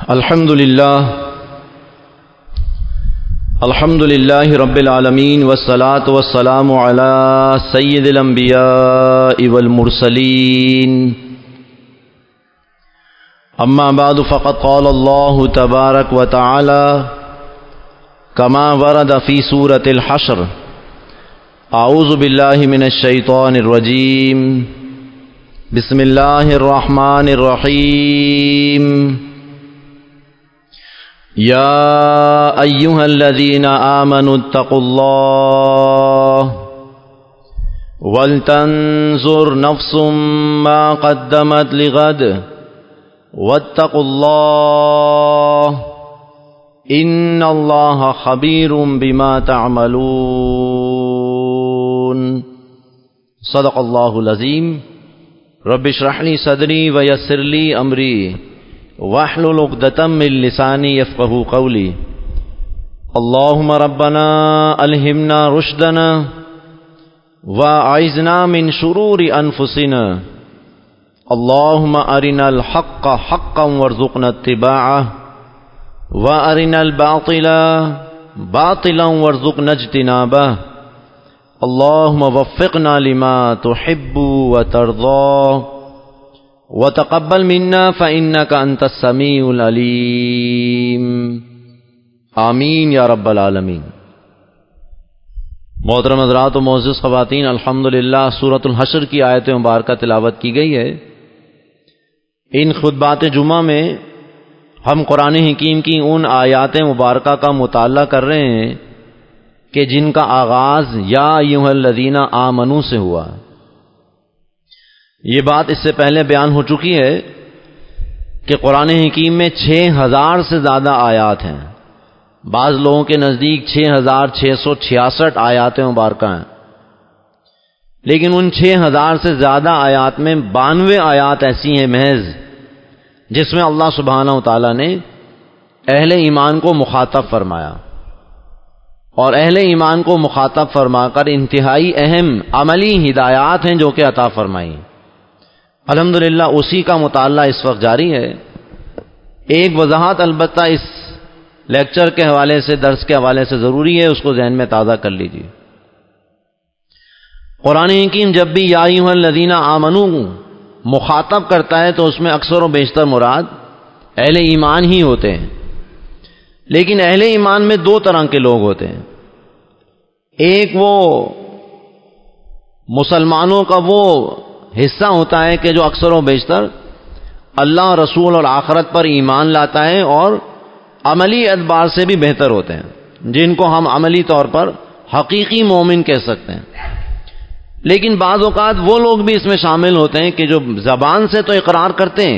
الحمد للہ رب العالمین والصلاة والسلام علی سید الانبیاء والمرسلین اما بعد فقد قال اللہ تبارک وتعالی کما ورد فی سورة الحشر اعوذ باللہ من الشیطان الرجیم بسم اللہ الرحمن الرحیم یا ایہا الذین آمنوا اتقوا اللہ ولتنظر نفس ما قدمت لغد واتقوا اللہ ان اللہ خبیر بما تعملون صدق اللہ العظیم رب اشرح لی صدری ویسر لی امری واحلل عقدۃ من لسانی یفقهوا قولی اللهم ربنا الہمنا رشدنا واعذنا من شرور انفسنا اللهم ارنا الحق حقا وارزقنا اتباعه وارنا الباطل باطلا وارزقنا اجتنابه اللهم وفقنا لما تحب وترضى وتقبل منا فإنك أنت السميع العليم آمین یا رب العالمین۔ محترم حضرات و معزز خواتین، الحمدللہ سورۃ الحشر کی آیت مبارکہ تلاوت کی گئی ہے۔ ان خطبات جمعہ میں ہم قرآن حکیم کی ان آیات مبارکہ کا مطالعہ کر رہے ہیں کہ جن کا آغاز یا ایھا الذین آمنوا سے ہوا۔ یہ بات اس سے پہلے بیان ہو چکی ہے کہ قرآن حکیم میں 6000 سے زیادہ آیات ہیں۔ بعض لوگوں کے نزدیک 6666 آیات مبارکہ ہیں، لیکن ان 6000 سے زیادہ آیات میں 92 آیات ایسی ہیں محض جس میں اللہ سبحانہ وتعالی نے اہل ایمان کو مخاطب فرمایا، اور اہل ایمان کو مخاطب فرما کر انتہائی اہم عملی ہدایات ہیں جو کہ عطا فرمائی۔ الحمدللہ اسی کا مطالعہ اس وقت جاری ہے۔ ایک وضاحت البتہ اس لیکچر کے حوالے سے، درس کے حوالے سے ضروری ہے، اس کو ذہن میں تازہ کر لیجیے۔ قرآن حکیم جب بھی یا ایھا الذین آمنوا مخاطب کرتا ہے تو اس میں اکثر و بیشتر مراد اہل ایمان ہی ہوتے ہیں، لیکن اہل ایمان میں دو طرح کے لوگ ہوتے ہیں۔ ایک وہ مسلمانوں کا وہ حصہ ہوتا ہے کہ جو اکثر و بیشتر اللہ رسول اور آخرت پر ایمان لاتا ہے اور عملی اعتبار سے بھی بہتر ہوتے ہیں، جن کو ہم عملی طور پر حقیقی مومن کہہ سکتے ہیں۔ لیکن بعض اوقات وہ لوگ بھی اس میں شامل ہوتے ہیں کہ جو زبان سے تو اقرار کرتے ہیں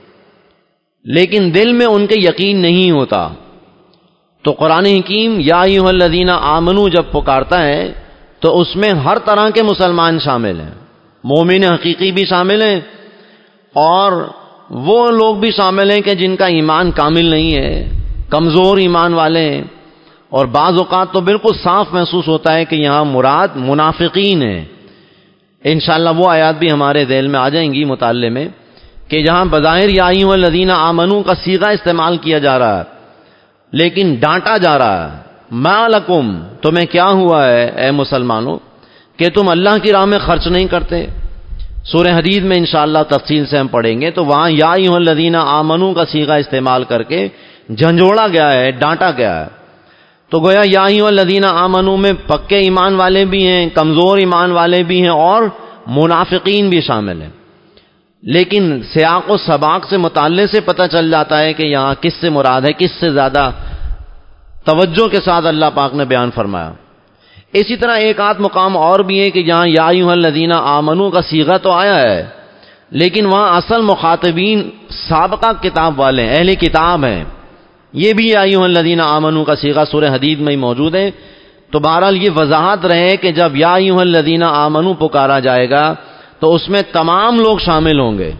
لیکن دل میں ان کے یقین نہیں ہوتا۔ تو قرآن حکیم یا ایھا الذین آمنوا جب پکارتا ہے تو اس میں ہر طرح کے مسلمان شامل ہیں، مومن حقیقی بھی شامل ہیں اور وہ لوگ بھی شامل ہیں کہ جن کا ایمان کامل نہیں ہے، کمزور ایمان والے ہیں، اور بعض اوقات تو بالکل صاف محسوس ہوتا ہے کہ یہاں مراد منافقین ہیں۔ انشاءاللہ وہ آیات بھی ہمارے ذہن میں آ جائیں گی مطالعے میں کہ جہاں بظاہر یا ایھا الذین آمنوا کا صیغہ استعمال کیا جا رہا ہے لیکن ڈانٹا جا رہا ہے، ما لکم تمہیں کیا ہوا ہے اے مسلمانوں کہ تم اللہ کی راہ میں خرچ نہیں کرتے۔ سورہ حدید میں انشاءاللہ تفصیل سے ہم پڑھیں گے تو وہاں یا ایھا الذین آمنوا کا صیغہ استعمال کر کے جھنجھوڑا گیا ہے، ڈانٹا گیا ہے۔ تو گویا یا ایھا الذین آمنوا میں پکے ایمان والے بھی ہیں، کمزور ایمان والے بھی ہیں اور منافقین بھی شامل ہیں، لیکن سیاق و سباق سے مطالعے سے پتہ چل جاتا ہے کہ یہاں کس سے مراد ہے، کس سے زیادہ توجہ کے ساتھ اللہ پاک نے بیان فرمایا۔ اسی طرح ایک آدھ مقام اور بھی ہے کہ جہاں یا ایھا الذین آمنوا کا صیغہ تو آیا ہے لیکن وہاں اصل مخاطبین سابقہ کتاب والے ہیں، اہل کتاب ہیں، یہ بھی یا ایھا الذین آمنوا کا صیغہ سورہ حدید میں ہی موجود ہے۔ تو بہرحال یہ وضاحت رہے کہ جب یا ایھا الذین آمنوا پکارا جائے گا تو اس میں تمام لوگ شامل ہوں گے۔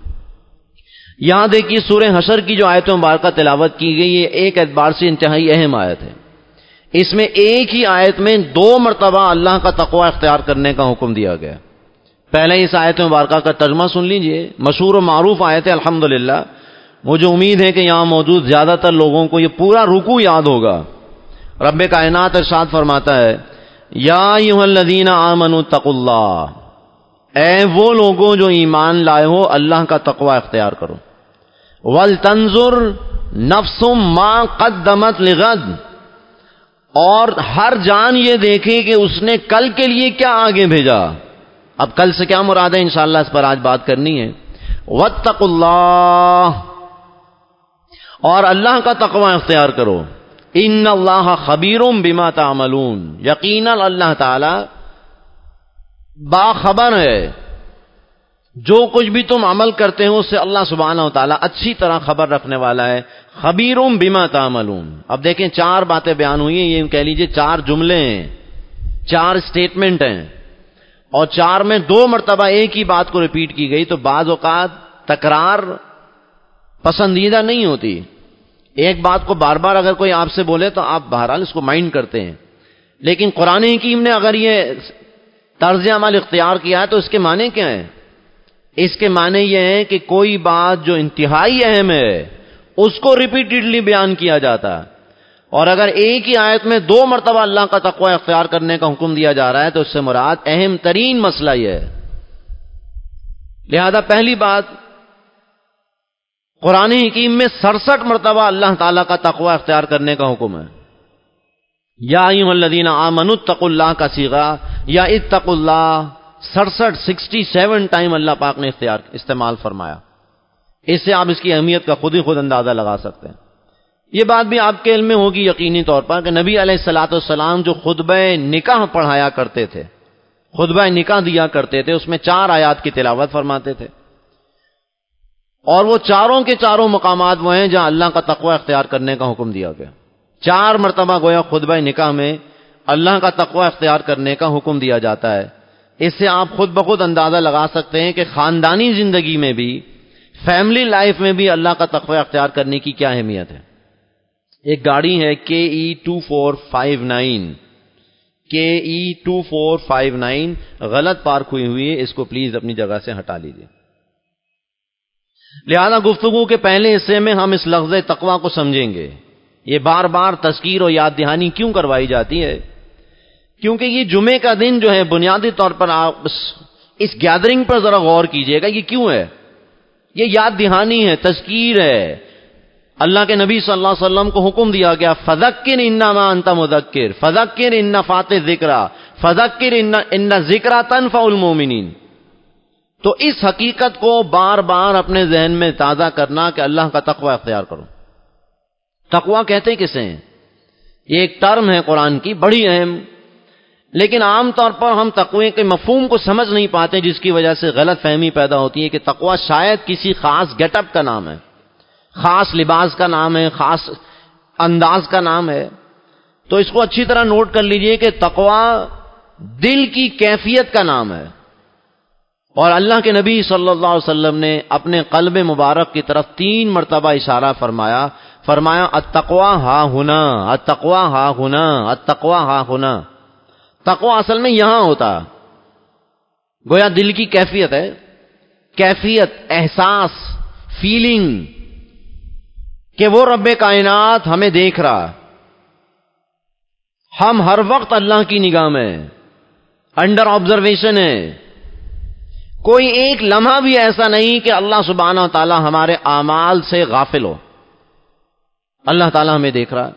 یہاں دیکھیے سورہ حشر کی جو آیت مبارکہ تلاوت کی گئی ہے ایک اعتبار سے انتہائی اہم آیت ہے۔ اس میں ایک ہی آیت میں 2 مرتبہ اللہ کا تقوی اختیار کرنے کا حکم دیا گیا۔ پہلے اس آیت مبارکہ کا ترجمہ سن لیجئے، مشہور و معروف آیت ہے الحمدللہ۔ مجھے امید ہے کہ یہاں موجود زیادہ تر لوگوں کو یہ پورا رکوع یاد ہوگا. رب کائنات ارشاد فرماتا ہے یا ایھا الذین آمنوا اتقوا اللہ، اے وہ لوگوں جو ایمان لائے ہو اللہ کا تقوی اختیار کرو. ولتنظر نفس ما قدمت لغد، اور ہر جان یہ دیکھے کہ اس نے کل کے لیے کیا آگے بھیجا. اب کل سے کیا مراد ہے انشاءاللہ اس پر آج بات کرنی ہے. واتقوا اللہ، اور اللہ کا تقوی اختیار کرو. ان اللہ خبیر بما تعملون، یقیناً اللہ تعالی باخبر ہے جو کچھ بھی تم عمل کرتے ہو اس سے اللہ سبحانہ و تعالی اچھی طرح خبر رکھنے والا ہے. خبیر بما تعملون. اب دیکھیں 4 باتیں بیان ہوئی ہیں، یہ کہہ لیجئے 4 جملے ہیں، 4 سٹیٹمنٹ ہیں، اور 4 میں 2 مرتبہ ایک ہی بات کو ریپیٹ کی گئی. تو بعض اوقات تکرار پسندیدہ نہیں ہوتی. ایک بات کو بار بار اگر کوئی آپ سے بولے تو آپ بہرحال اس کو مائنڈ کرتے ہیں، لیکن قرآن حکیم نے اگر یہ طرز عمل اختیار کیا ہے تو اس کے معنی کیا ہیں؟ اس کے معنی یہ ہیں کہ کوئی بات جو انتہائی اہم ہے اس کو ریپیٹڈلی بیان کیا جاتا ہے، اور اگر ایک ہی آیت میں 2 مرتبہ اللہ کا تقوی اختیار کرنے کا حکم دیا جا رہا ہے تو اس سے مراد اہم ترین مسئلہ یہ ہے. لہذا پہلی بات، قرآن حکیم میں 67 مرتبہ اللہ تعالیٰ کا تقوی اختیار کرنے کا حکم ہے. یا ایھا الذین آمنوا اتقوا اللہ کا صیغہ یا اتقوا اللہ 67 ٹائم اللہ پاک نے استعمال فرمایا. اس سے آپ اس کی اہمیت کا خود اندازہ لگا سکتے ہیں. یہ بات بھی آپ کے علم میں ہوگی یقینی طور پر کہ نبی علیہ الصلوۃ والسلام جو خطبہ نکاح پڑھایا کرتے تھے، خطبہ نکاح دیا کرتے تھے، اس میں 4 آیات کی تلاوت فرماتے تھے، اور وہ چاروں کے چاروں مقامات وہ ہیں جہاں اللہ کا تقوی اختیار کرنے کا حکم دیا گیا. 4 مرتبہ گویا خطبہ نکاح میں اللہ کا تقوی اختیار کرنے کا حکم دیا جاتا ہے. اس سے آپ خود بخود اندازہ لگا سکتے ہیں کہ خاندانی زندگی میں بھی، فیملی لائف میں بھی اللہ کا تقوی اختیار کرنے کی کیا اہمیت ہے. ایک گاڑی ہے KE2459، KE2459 غلط پارک ہوئی ہے، اس کو پلیز اپنی جگہ سے ہٹا لیجیے. لہذا گفتگو کے پہلے حصے میں ہم اس لفظ تقوی کو سمجھیں گے. یہ بار بار تذکیر اور یاد دہانی کیوں کروائی جاتی ہے؟ کیونکہ یہ جمعے کا دن جو ہے بنیادی طور پر آپ اس گیدرنگ پر ذرا غور کیجئے گا. یہ کیوں ہے؟ یہ یاد دہانی ہے، تذکیر ہے. اللہ کے نبی صلی اللہ علیہ وسلم کو حکم دیا گیا فذکر انما انت مذکر، فذکر ان نفعت الذکری، فذکر ان الذکری تنفع المؤمنین. تو اس حقیقت کو بار بار اپنے ذہن میں تازہ کرنا کہ اللہ کا تقوی اختیار کرو. تقوی کہتے کسے ہیں؟ یہ ایک ٹرم ہے قرآن کی بڑی اہم، لیکن عام طور پر ہم تقوی کے مفہوم کو سمجھ نہیں پاتے، جس کی وجہ سے غلط فہمی پیدا ہوتی ہے کہ تقوی شاید کسی خاص گیٹ اپ کا نام ہے، خاص لباس کا نام ہے، خاص انداز کا نام ہے. تو اس کو اچھی طرح نوٹ کر لیجئے کہ تقوی دل کی کیفیت کا نام ہے. اور اللہ کے نبی صلی اللہ علیہ وسلم نے اپنے قلب مبارک کی طرف 3 مرتبہ اشارہ فرمایا التقوی ہا ہنا، التقوی ہا ہنا، التقوی ہا ہنا. تقوی اصل میں یہاں ہوتا، گویا دل کی کیفیت ہے، کیفیت، احساس، فیلنگ کہ وہ رب کائنات ہمیں دیکھ رہا، ہم ہر وقت اللہ کی نگاہ میں انڈر آبزرویشن ہے. کوئی ایک لمحہ بھی ایسا نہیں کہ اللہ سبحانہ و تعالی ہمارے اعمال سے غافل ہو. اللہ تعالی ہمیں دیکھ رہا ہے.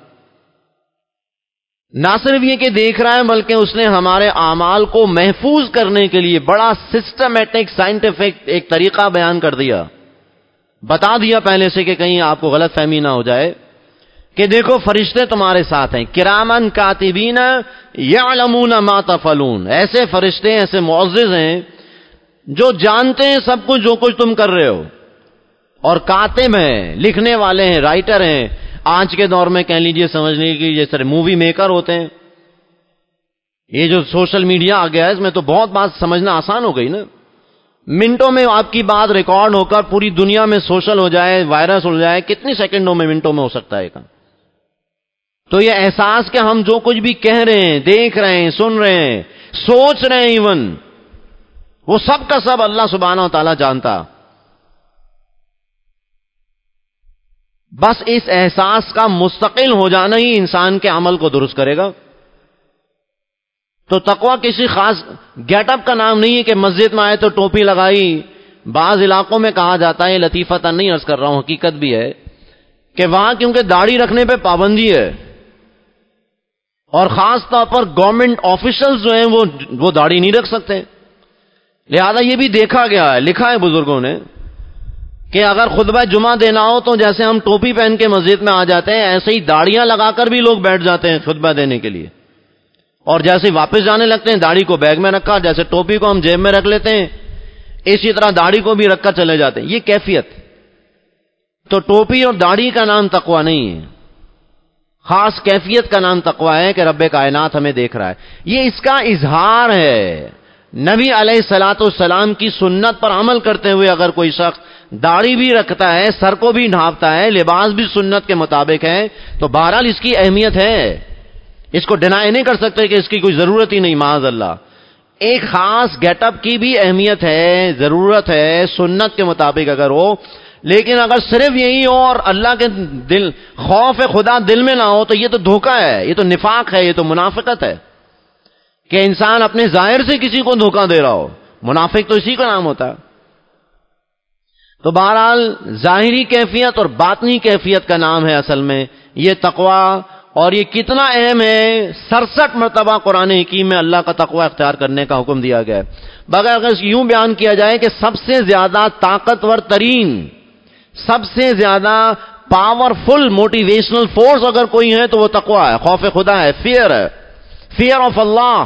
نہ صرف یہ کہ دیکھ رہا ہے بلکہ اس نے ہمارے اعمال کو محفوظ کرنے کے لیے بڑا سسٹمیٹک سائنٹیفک ایک طریقہ بیان کر دیا، بتا دیا پہلے سے کہ کہیں آپ کو غلط فہمی نہ ہو جائے کہ دیکھو فرشتے تمہارے ساتھ ہیں، کرامن کاتبین یعلمون ما تفعلون. ایسے فرشتے، ایسے معزز ہیں جو جانتے ہیں سب کچھ جو کچھ تم کر رہے ہو، اور کاتب ہیں، لکھنے والے ہیں، رائٹر ہیں. آج کے دور میں کہہ لیجئے سمجھنے کی جیسے مووی میکر ہوتے ہیں. یہ جو سوشل میڈیا آ گیا ہے اس میں تو بہت بات سمجھنا آسان ہو گئی نا. منٹوں میں آپ کی بات ریکارڈ ہو کر پوری دنیا میں سوشل ہو جائے، وائرس ہو جائے. کتنی سیکنڈوں میں، منٹوں میں ہو سکتا ہے کام. تو یہ احساس کہ ہم جو کچھ بھی کہہ رہے ہیں، دیکھ رہے ہیں، سن رہے ہیں، سوچ رہے ہیں، ایون وہ سب کا سب اللہ سبحانہ و تعالیٰ جانتا. بس اس احساس کا مستقل ہو جانا ہی انسان کے عمل کو درست کرے گا. تو تقوی کسی خاص گیٹ اپ کا نام نہیں ہے کہ مسجد میں آئے تو ٹوپی لگائی. بعض علاقوں میں کہا جاتا ہے، لطیفتاً نہیں عرض کر رہا ہوں، حقیقت بھی ہے کہ وہاں کیونکہ داڑھی رکھنے پہ پابندی ہے، اور خاص طور پر گورنمنٹ آفیشلز جو ہیں وہ داڑھی نہیں رکھ سکتے. لہذا یہ بھی دیکھا گیا ہے، لکھا ہے بزرگوں نے، کہ اگر خطبہ جمعہ دینا ہو تو جیسے ہم ٹوپی پہن کے مسجد میں آ جاتے ہیں، ایسے ہی داڑیاں لگا کر بھی لوگ بیٹھ جاتے ہیں خطبہ دینے کے لیے، اور جیسے واپس جانے لگتے ہیں داڑھی کو بیگ میں رکھا، جیسے ٹوپی کو ہم جیب میں رکھ لیتے ہیں اسی طرح داڑھی کو بھی رکھ کر چلے جاتے ہیں. یہ کیفیت. تو ٹوپی اور داڑھی کا نام تقوی نہیں ہے، خاص کیفیت کا نام تقوی ہے کہ رب کائنات ہمیں دیکھ رہا ہے. یہ اس کا اظہار ہے. نبی علیہ الصلوۃ والسلام کی سنت پر عمل کرتے ہوئے اگر کوئی شخص داڑھی بھی رکھتا ہے، سر کو بھی ڈھانپتا ہے، لباس بھی سنت کے مطابق ہے، تو بہرحال اس کی اہمیت ہے. اس کو ڈینائی نہیں کر سکتے کہ اس کی کوئی ضرورت ہی نہیں. معاذ اللہ، ایک خاص گیٹ اپ کی بھی اہمیت ہے، ضرورت ہے سنت کے مطابق اگر ہو. لیکن اگر صرف یہی ہو اور اللہ کے دل خوف خدا دل میں نہ ہو تو یہ تو دھوکہ ہے، یہ تو نفاق ہے، یہ تو منافقت ہے کہ انسان اپنے ظاہر سے کسی کو دھوکہ دے رہا ہو. منافق تو اسی کا نام ہوتا ہے. تو بہرحال ظاہری کیفیت اور باطنی کیفیت کا نام ہے اصل میں یہ تقوی. اور یہ کتنا اہم ہے، 67 مرتبہ قرآن حکیم میں اللہ کا تقوی اختیار کرنے کا حکم دیا گیا ہے. بغیر اگر یوں بیان کیا جائے کہ سب سے زیادہ طاقتور ترین، سب سے زیادہ پاورفل موٹیویشنل فورس اگر کوئی ہے تو وہ تقوی ہے، خوف خدا ہے، فیئر ہے، فیئر آف اللہ.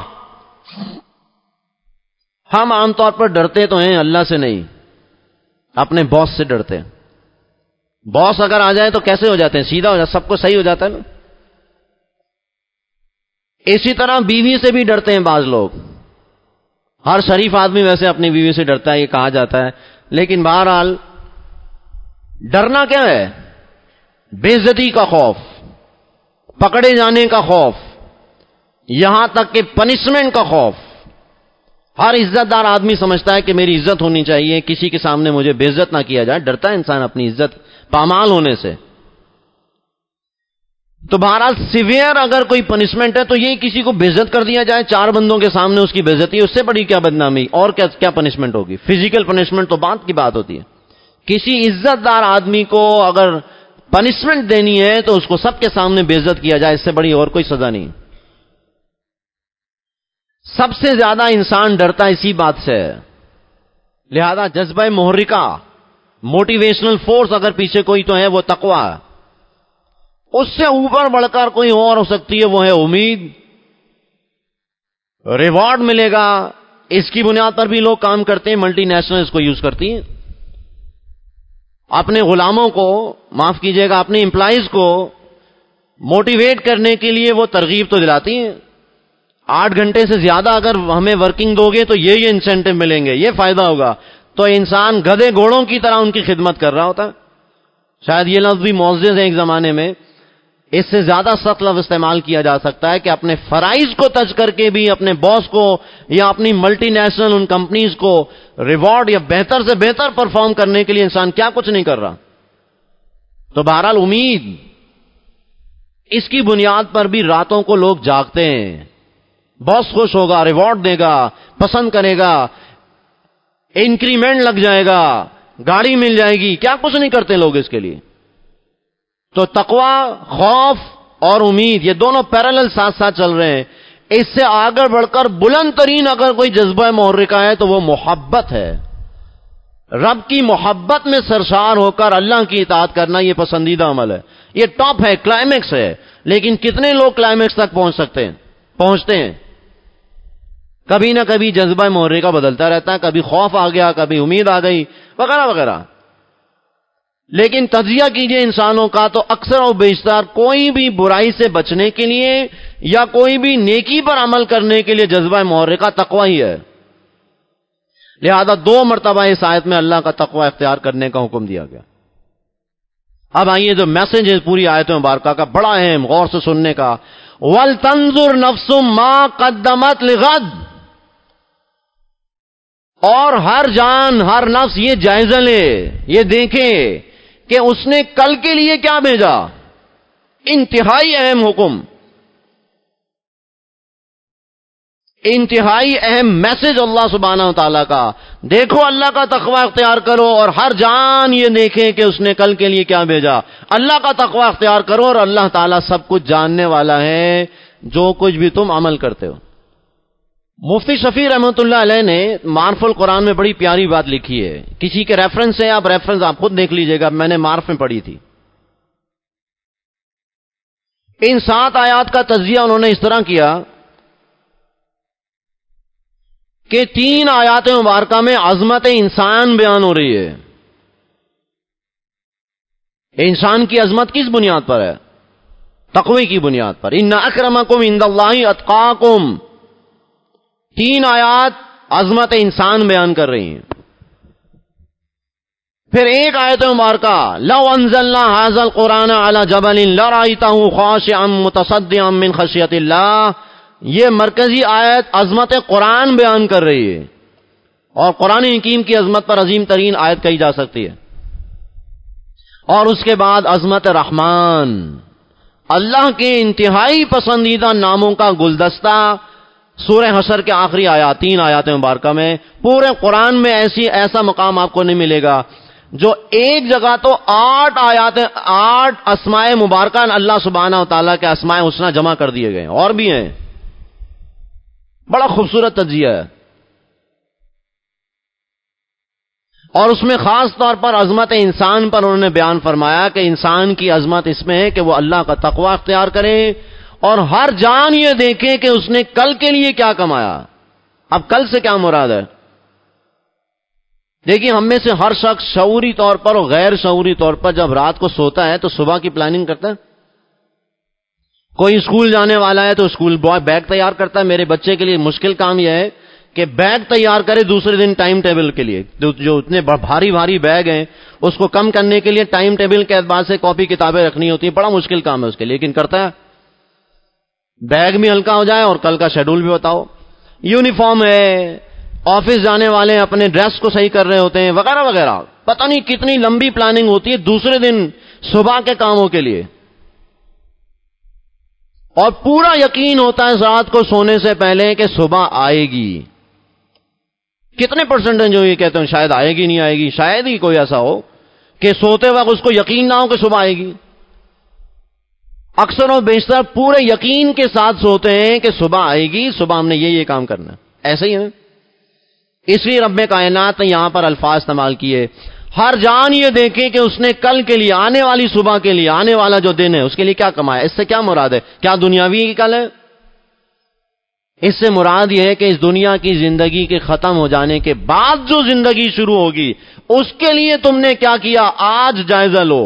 ہم عام طور پر ڈرتے تو ہیں، اللہ سے نہیں، اپنے باس سے ڈرتے ہیں. باس اگر آ جائے تو کیسے ہو جاتے ہیں؟ سیدھا ہو جاتا، سب کو صحیح ہو جاتا ہے نا. اسی طرح بیوی سے بھی ڈرتے ہیں بعض لوگ. ہر شریف آدمی ویسے اپنی بیوی سے ڈرتا ہے، یہ کہا جاتا ہے. لیکن بہرحال ڈرنا کیا ہے؟ بے عزتی کا خوف، پکڑے جانے کا خوف، یہاں تک کہ پنشمنٹ کا خوف. ہر عزت دار آدمی سمجھتا ہے کہ میری عزت ہونی چاہیے، کسی کے سامنے مجھے بے عزت نہ کیا جائے. ڈرتا ہے انسان اپنی عزت پامال ہونے سے. تو بہرحال سیویئر اگر کوئی پنشمنٹ ہے تو یہ کسی کو بے عزت کر دیا جائے، 4 بندوں کے سامنے اس کی بے عزتی، اس سے بڑی کیا بدنامی اور کیا پنشمنٹ ہوگی؟ فزیکل پنشمنٹ تو بات کی بات ہوتی ہے. کسی عزت دار آدمی کو اگر پنشمنٹ دینی ہے تو اس کو سب کے سامنے بے عزت کیا جائے، اس سے بڑی اور کوئی سزا نہیں. سب سے زیادہ انسان ڈرتا اسی بات سے. لہذا جذبہ محرکہ، موٹیویشنل فورس اگر پیچھے کوئی تو ہے وہ تقوی ہے. اس سے اوپر بڑھ کر کوئی اور ہو سکتی ہے، وہ ہے امید. ریوارڈ ملے گا، اس کی بنیاد پر بھی لوگ کام کرتے ہیں. ملٹی نیشنل اس کو یوز کرتی ہیں اپنے غلاموں کو، معاف کیجئے گا اپنے امپلائیز کو موٹیویٹ کرنے کے لیے. وہ ترغیب تو دلاتی ہیں، 8 گھنٹے سے زیادہ اگر ہمیں ورکنگ دو گے تو یہ انسینٹو ملیں گے، یہ فائدہ ہوگا. تو انسان گدھے گھوڑوں کی طرح ان کی خدمت کر رہا ہوتا ہے. شاید یہ لفظ بھی معزز ہے ایک زمانے میں، اس سے زیادہ سخت لفظ استعمال کیا جا سکتا ہے کہ اپنے فرائض کو تج کر کے بھی اپنے باس کو یا اپنی ملٹی نیشنل ان کمپنیز کو ریوارڈ یا بہتر سے بہتر پرفارم کرنے کے لیے انسان کیا کچھ نہیں کر رہا. تو بہرحال امید، اس کی بنیاد پر بھی راتوں کو لوگ جاگتے ہیں. باس خوش ہوگا، ریوارڈ دے گا، پسند کرے گا، انکریمنٹ لگ جائے گا، گاڑی مل جائے گی، کیا کچھ نہیں کرتے لوگ اس کے لیے. تو تقوی، خوف اور امید یہ دونوں پیرالل ساتھ ساتھ چل رہے ہیں. اس سے آگے بڑھ کر بلند ترین اگر کوئی جذبہ محرکہ ہے تو وہ محبت ہے. رب کی محبت میں سرشار ہو کر اللہ کی اطاعت کرنا یہ پسندیدہ عمل ہے. یہ ٹاپ ہے، کلائمیکس ہے. لیکن کتنے لوگ کلائمیکس تک پہنچتے ہیں؟ کبھی نہ کبھی جذبہ محرکہ بدلتا رہتا ہے، کبھی خوف آ گیا، کبھی امید آ گئی، وغیرہ وغیرہ. لیکن تجزیہ کیجئے انسانوں کا تو اکثر و بیشتر کوئی بھی برائی سے بچنے کے لیے یا کوئی بھی نیکی پر عمل کرنے کے لیے جذبہ محرکہ تقوی ہی ہے. لہذا 2 مرتبہ اس آیت میں اللہ کا تقوی اختیار کرنے کا حکم دیا گیا. اب آئیے جو میسج ہے پوری آیت مبارکہ کا بڑا اہم، غور سے سننے کا. وَلْتَنْظُرْ نَفْسٌ مَا قَدَّمَتْ لِغَدٍ، اور ہر جان، ہر نفس یہ جائزہ لے، یہ دیکھے کہ اس نے کل کے لیے کیا بھیجا. انتہائی اہم حکم، انتہائی اہم میسج اللہ سبحانہ و تعالیٰ کا. دیکھو اللہ کا تقوی اختیار کرو اور ہر جان یہ دیکھے کہ اس نے کل کے لیے کیا بھیجا. اللہ کا تقوی اختیار کرو اور اللہ تعالیٰ سب کچھ جاننے والا ہے جو کچھ بھی تم عمل کرتے ہو. مفتی شفیع رحمۃ اللہ علیہ نے معرف القرآن میں بڑی پیاری بات لکھی ہے. کسی کے ریفرنس سے آپ ریفرنس آپ خود دیکھ لیجئے گا، میں نے معرف میں پڑھی تھی. ان 7 آیات کا تجزیہ انہوں نے اس طرح کیا کہ 3 آیات مبارکہ میں عظمت انسان بیان ہو رہی ہے. انسان کی عظمت کس بنیاد پر ہے؟ تقوی کی بنیاد پر. ان اکرمکم عند اللہ اتقاکم. 3 آیات عظمت انسان بیان کر رہی ہیں. پھر ایک آیت مبارکہ لو انزلنا ھذا القرآن علی جبل لرأیتہ خاشعا متصدعا من خشیۃ اللہ. یہ مرکزی آیت عظمت قرآن بیان کر رہی ہے، اور قرآن حکیم کی عظمت پر عظیم ترین آیت کہی جا سکتی ہے. اور اس کے بعد عظمت رحمان، اللہ کے انتہائی پسندیدہ ناموں کا گلدستہ. سورہ حشر کے آخری آیات 3 آیات مبارکہ میں پورے قرآن میں ایسا مقام آپ کو نہیں ملے گا جو ایک جگہ تو 8 اسماء مبارکہ اللہ سبحانہ و تعالیٰ کے اسماء حسنہ جمع کر دیے گئے. اور بھی ہیں. بڑا خوبصورت تجزیہ ہے. اور اس میں خاص طور پر عظمت انسان پر انہوں نے بیان فرمایا کہ انسان کی عظمت اس میں ہے کہ وہ اللہ کا تقوی اختیار کرے اور ہر جان یہ دیکھے کہ اس نے کل کے لیے کیا کمایا. اب کل سے کیا مراد ہے؟ دیکھیے، ہم میں سے ہر شخص شعوری طور پر اور غیر شعوری طور پر جب رات کو سوتا ہے تو صبح کی پلاننگ کرتا ہے. کوئی اسکول جانے والا ہے تو اسکول بوائے بیگ تیار کرتا ہے. میرے بچے کے لیے مشکل کام یہ ہے کہ بیگ تیار کرے دوسرے دن ٹائم ٹیبل کے لیے. جو اتنے بھاری بھاری بیگ ہیں اس کو کم کرنے کے لیے ٹائم ٹیبل کے اعتبار سے کاپی کتابیں رکھنی ہوتی ہیں. بڑا مشکل کام ہے اس کے لیے، لیکن کرتا ہے. بیگ بھی ہلکا ہو جائے اور کل کا شیڈول بھی بتاؤ. یونیفارم ہے، آفس جانے والے اپنے ڈریس کو صحیح کر رہے ہوتے ہیں وغیرہ وغیرہ. پتہ نہیں کتنی لمبی پلاننگ ہوتی ہے دوسرے دن صبح کے کاموں کے لیے. اور پورا یقین ہوتا ہے رات کو سونے سے پہلے کہ صبح آئے گی. کتنے پرسنٹ جو یہ کہتے ہیں شاید آئے گی نہیں آئے گی. شاید ہی کوئی ایسا ہو کہ سوتے وقت اس کو یقین نہ ہو کہ صبح آئے گی. اکثر و بیشتر پورے یقین کے ساتھ سوتے ہیں کہ صبح آئے گی، صبح ہم نے یہ کام کرنا ہے. ایسے ہی ہے. اس لیے رب کائنات نے یہاں پر الفاظ استعمال کیے. ہر جان یہ دیکھے کہ اس نے کل کے لیے، آنے والی صبح کے لیے، آنے والا جو دن ہے اس کے لیے کیا کمایا. اس سے کیا مراد ہے؟ کیا دنیاوی کل ہے؟ اس سے مراد یہ ہے کہ اس دنیا کی زندگی کے ختم ہو جانے کے بعد جو زندگی شروع ہوگی اس کے لیے تم نے کیا کیا. آج جائزہ لو،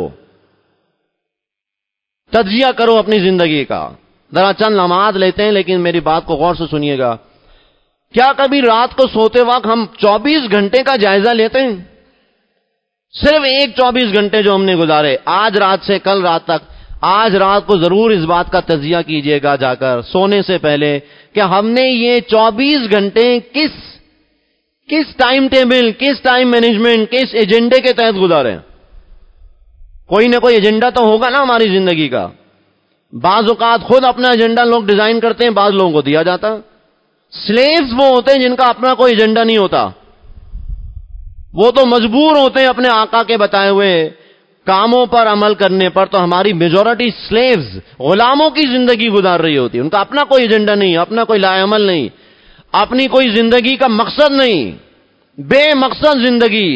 تجزیہ کرو اپنی زندگی کا. ذرا چند لمحات لیتے ہیں لیکن میری بات کو غور سے سنیے گا. کیا کبھی رات کو سوتے وقت ہم 24 گھنٹے کا جائزہ لیتے ہیں؟ صرف ایک 24 گھنٹے جو ہم نے گزارے آج رات سے کل رات تک. آج رات کو ضرور اس بات کا تجزیہ کیجئے گا جا کر سونے سے پہلے کہ ہم نے یہ 24 گھنٹے کس ٹائم ٹیبل، کس ٹائم مینجمنٹ، کس ایجنڈے کے تحت گزارے. کوئی نہ کوئی ایجنڈا تو ہوگا نا ہماری زندگی کا. بعض اوقات خود اپنا ایجنڈا لوگ ڈیزائن کرتے ہیں، بعض لوگوں کو دیا جاتا. سلیوز وہ ہوتے ہیں جن کا اپنا کوئی ایجنڈا نہیں ہوتا. وہ تو مجبور ہوتے ہیں اپنے آقا کے بتائے ہوئے کاموں پر عمل کرنے پر. تو ہماری میجورٹی سلیوز، غلاموں کی زندگی گزار رہی ہوتی ہے. ان کا اپنا کوئی ایجنڈا نہیں، اپنا کوئی لائے عمل نہیں، اپنی کوئی زندگی کا مقصد نہیں، بے مقصد زندگی.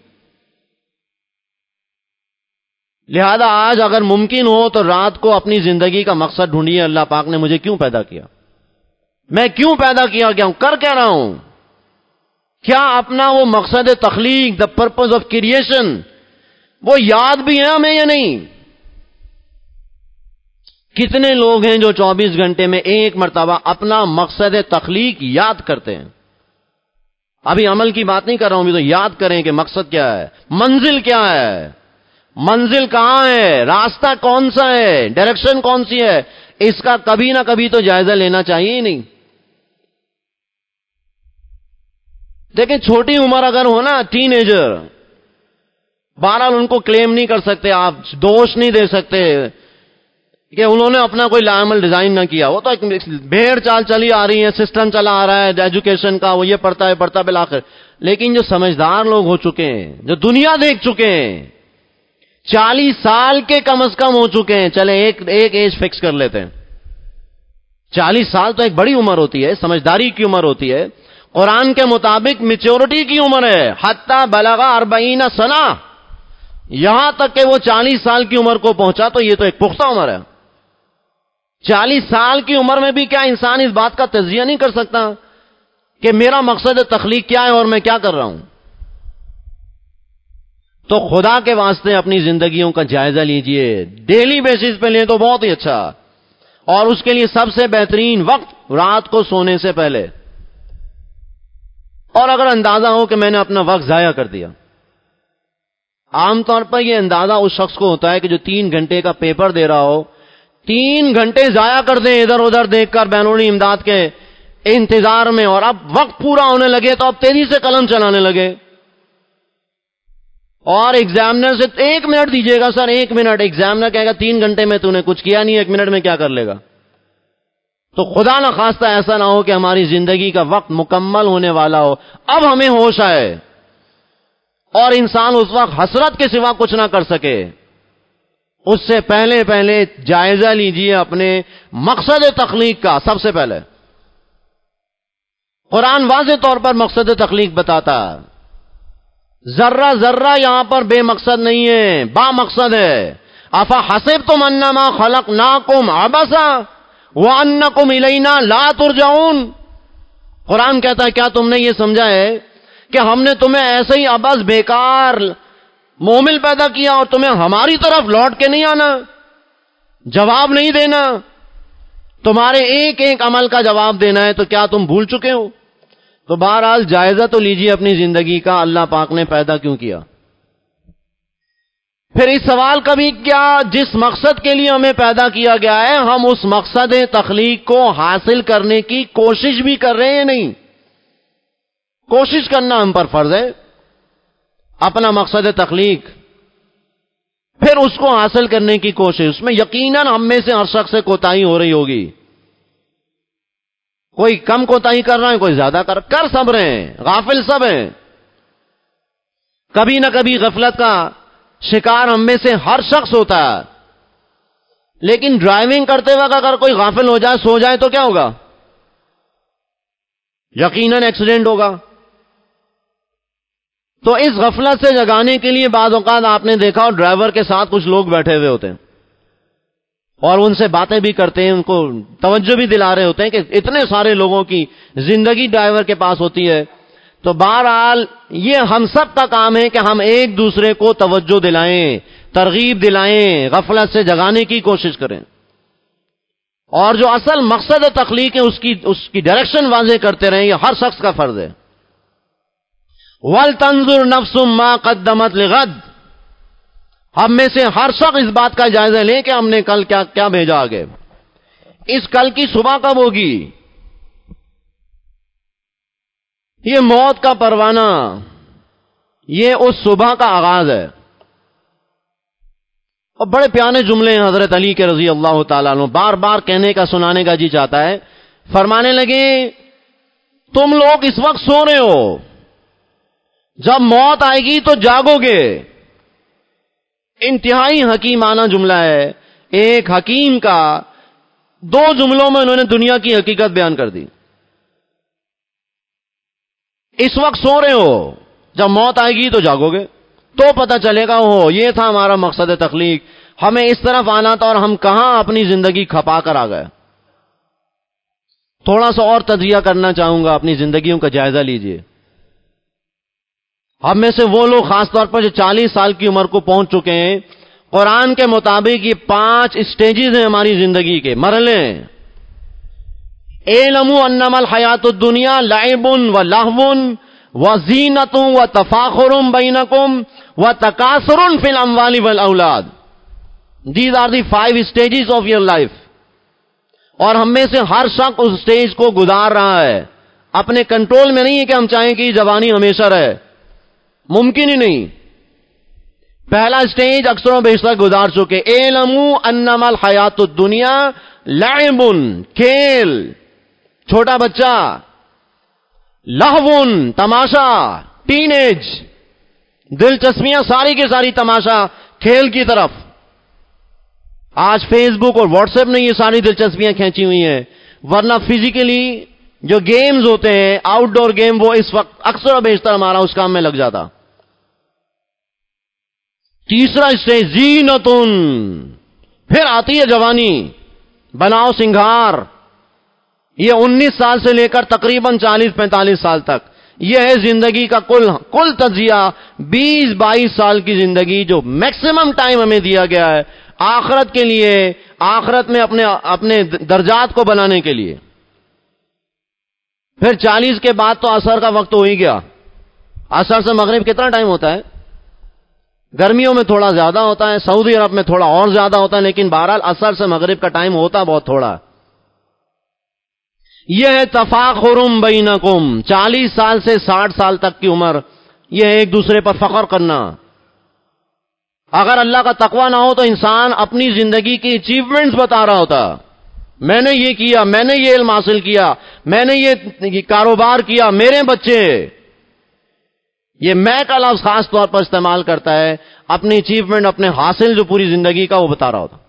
لہذا آج اگر ممکن ہو تو رات کو اپنی زندگی کا مقصد ڈھونڈیے. اللہ پاک نے مجھے کیوں پیدا کیا، میں کیوں پیدا کیا گیا ہوں، کر کیا رہا ہوں. کیا اپنا وہ مقصد تخلیق، دا پرپز آف کریشن، وہ یاد بھی ہے ہمیں یا نہیں؟ کتنے لوگ ہیں جو 24 گھنٹے میں ایک مرتبہ اپنا مقصد تخلیق یاد کرتے ہیں؟ ابھی عمل کی بات نہیں کر رہا ہوں، ابھی تو یاد کریں کہ مقصد کیا ہے، منزل کیا ہے، منزل کہاں ہے، راستہ کون سا ہے، ڈائریکشن کون سی ہے. اس کا کبھی نہ کبھی تو جائزہ لینا چاہیے ہی نہیں. دیکھیں چھوٹی عمر اگر ہو نا، ٹین ایجر، بہرحال ان کو کلیم نہیں کر سکتے آپ، دوش نہیں دے سکتے کہ انہوں نے اپنا کوئی لائمل ڈیزائن نہ کیا. وہ تو ایک بھیڑ چال چلی آ رہی ہے، سسٹم چلا آ رہا ہے ایجوکیشن کا، وہ یہ پڑھتا بالآخر. لیکن جو سمجھدار لوگ ہو چکے ہیں، جو دنیا دیکھ چکے ہیں، 40 سال کے کم از کم ہو چکے ہیں، چلے ایک ایج فکس کر لیتے ہیں. 40 سال تو ایک بڑی عمر ہوتی ہے، سمجھداری کی عمر ہوتی ہے. قرآن کے مطابق میچورٹی کی عمر ہے، حتی بلغ 40 سنہ، یہاں تک کہ وہ 40 سال کی عمر کو پہنچا تو یہ تو ایک پختہ عمر ہے. 40 سال کی عمر میں بھی کیا انسان اس بات کا تجزیہ نہیں کر سکتا کہ میرا مقصد تخلیق کیا ہے اور میں کیا کر رہا ہوں؟ تو خدا کے واسطے اپنی زندگیوں کا جائزہ لیجئے، ڈیلی بیسس پہ لیں تو بہت ہی اچھا، اور اس کے لیے سب سے بہترین وقت رات کو سونے سے پہلے. اور اگر اندازہ ہو کہ میں نے اپنا وقت ضائع کر دیا، عام طور پر یہ اندازہ اس شخص کو ہوتا ہے کہ جو 3 گھنٹے کا پیپر دے رہا ہو، 3 گھنٹے ضائع کر دیں ادھر ادھر دیکھ کر بینونی امداد کے انتظار میں، اور اب وقت پورا ہونے لگے تو اب تیزی سے قلم چلانے لگے، اور ایگزامنر سے 1 منٹ دیجیے گا سر، 1 منٹ، ایگزامنر کہے گا 3 گھنٹے میں تو نے کچھ کیا نہیں، 1 منٹ میں کیا کر لے گا؟ تو خدا نہ خواستہ ایسا نہ ہو کہ ہماری زندگی کا وقت مکمل ہونے والا ہو، اب ہمیں ہوش آئے اور انسان اس وقت حسرت کے سوا کچھ نہ کر سکے. اس سے پہلے جائزہ لیجئے اپنے مقصد تخلیق کا. سب سے پہلے قرآن واضح طور پر مقصد تخلیق بتاتا، ذرہ ذرہ یہاں پر بے مقصد نہیں ہے، با مقصد ہے. افحسبتم انما خلقناکم عبثا وانکم الینا لا ترجعون. قرآن کہتا ہے کیا تم نے یہ سمجھا ہے کہ ہم نے تمہیں ایسے ہی عبث بیکار مومل پیدا کیا اور تمہیں ہماری طرف لوٹ کے نہیں آنا، جواب نہیں دینا، تمہارے ایک ایک عمل کا جواب دینا ہے؟ تو کیا تم بھول چکے ہو؟ تو بہرحال جائزہ تو لیجیے اپنی زندگی کا، اللہ پاک نے پیدا کیوں کیا. پھر اس سوال کا بھی کیا، جس مقصد کے لیے ہمیں پیدا کیا گیا ہے ہم اس مقصد تخلیق کو حاصل کرنے کی کوشش بھی کر رہے ہیں؟ نہیں، کوشش کرنا ہم پر فرض ہے، اپنا مقصد تخلیق، پھر اس کو حاصل کرنے کی کوشش. اس میں یقیناً ہم میں سے ہر شخص سے کوتاہی ہو رہی ہوگی، کوئی کم کوتاہی کر رہا ہے، کوئی زیادہ کر سب رہے ہیں، غافل سب ہیں. کبھی نہ کبھی غفلت کا شکار ہم میں سے ہر شخص ہوتا ہے. لیکن ڈرائیونگ کرتے وقت اگر کوئی غافل ہو جائے، سو جائے، تو کیا ہوگا؟ یقیناً ایکسیڈنٹ ہوگا. تو اس غفلت سے جگانے کے لیے بعض اوقات آپ نے دیکھا اور ڈرائیور کے ساتھ کچھ لوگ بیٹھے ہوئے ہوتے ہیں اور ان سے باتیں بھی کرتے ہیں، ان کو توجہ بھی دلا رہے ہوتے ہیں کہ اتنے سارے لوگوں کی زندگی ڈرائیور کے پاس ہوتی ہے. تو بہرحال یہ ہم سب کا کام ہے کہ ہم ایک دوسرے کو توجہ دلائیں، ترغیب دلائیں، غفلت سے جگانے کی کوشش کریں، اور جو اصل مقصد تخلیق ہے اس کی ڈائریکشن واضح کرتے رہیں. یہ ہر شخص کا فرض ہے. وَلْتَنْظُرْ نَفْسٌ مَا قَدَّمَتْ لِغَدٍ. ہم میں سے ہر شخص اس بات کا جائزہ لے کہ ہم نے کل کیا بھیجا آگے. اس کل کی صبح کب ہوگی؟ یہ موت کا پروانہ، یہ اس صبح کا آغاز ہے. اور بڑے پیارے جملے ہیں حضرت علی کے رضی اللہ تعالیٰ عنہ، بار بار کہنے کا سنانے کا جی چاہتا ہے. فرمانے لگے تم لوگ اس وقت سو رہے ہو، جب موت آئے گی تو جاگو گے. انتہائی حکیمانہ جملہ ہے. ایک حکیم کا 2 جملوں میں انہوں نے دنیا کی حقیقت بیان کر دی. اس وقت سو رہے ہو، جب موت آئے گی تو جاگو گے، تو پتہ چلے گا ہو یہ تھا ہمارا مقصد تخلیق، ہمیں اس طرف آنا تھا اور ہم کہاں اپنی زندگی کھپا کر آ گئے. تھوڑا سا اور تجزیہ کرنا چاہوں گا، اپنی زندگیوں کا جائزہ لیجئے. ہم میں سے وہ لوگ خاص طور پر جو 40 سال کی عمر کو پہنچ چکے ہیں، قرآن کے مطابق یہ 5 اسٹیجز ہیں ہماری زندگی کے، مرحلے ہیں. اعلموا انما الحیات الدنیا لعب ولہو وزینۃ وتفاخر بینکم وتکاثر فی الاموال والاولاد. These are the 5 stages of your life. اور ہم میں سے ہر شخص اس سٹیج کو گزار رہا ہے. اپنے کنٹرول میں نہیں ہے کہ ہم چاہیں کہ جوانی ہمیشہ رہے، ممکن ہی نہیں. پہلا اسٹیج اکثر و بیشتر گزار چکے. اعلموا انما الحیات الدنیا لعب، کھیل، چھوٹا بچہ، لہو، تماشا، ٹین ایج، دلچسپیاں ساری کی ساری تماشا کھیل کی طرف. آج فیس بک اور واٹس ایپ نے یہ ساری دلچسپیاں کھینچی ہوئی ہیں، ورنہ فزیکلی جو گیمز ہوتے ہیں آؤٹ ڈور گیم وہ اس وقت اکثر و بیشتر ہمارا اس کام میں لگ جاتا. تیسرا اسٹیج زینتن، پھر آتی ہے جوانی، بناؤ سنگھار. یہ 19 سال سے لے کر تقریباً 40-45 سال تک یہ ہے زندگی کا کل تجزیہ. 20-22 سال کی زندگی جو میکسیمم ٹائم ہمیں دیا گیا ہے آخرت کے لیے، آخرت میں اپنے درجات کو بنانے کے لیے. پھر 40 کے بعد تو عصر کا وقت ہو ہی گیا. عصر سے مغرب کتنا ٹائم ہوتا ہے؟ گرمیوں میں تھوڑا زیادہ ہوتا ہے، سعودی عرب میں تھوڑا اور زیادہ ہوتا ہے، لیکن بہرحال عصر سے مغرب کا ٹائم ہوتا بہت تھوڑا. یہ ہے تفاخرم بینکم، 40 سال سے 60 سال تک کی عمر، یہ ہے ایک دوسرے پر فخر کرنا. اگر اللہ کا تقوی نہ ہو تو انسان اپنی زندگی کی اچیومنٹس بتا رہا ہوتا، میں نے یہ کیا، میں نے یہ علم حاصل کیا، میں نے یہ کاروبار کیا، میرے بچے. یہ میں کا لفظ خاص طور پر استعمال کرتا ہے اپنی اچیومنٹ، اپنے حاصل جو پوری زندگی کا وہ بتا رہا ہوتا.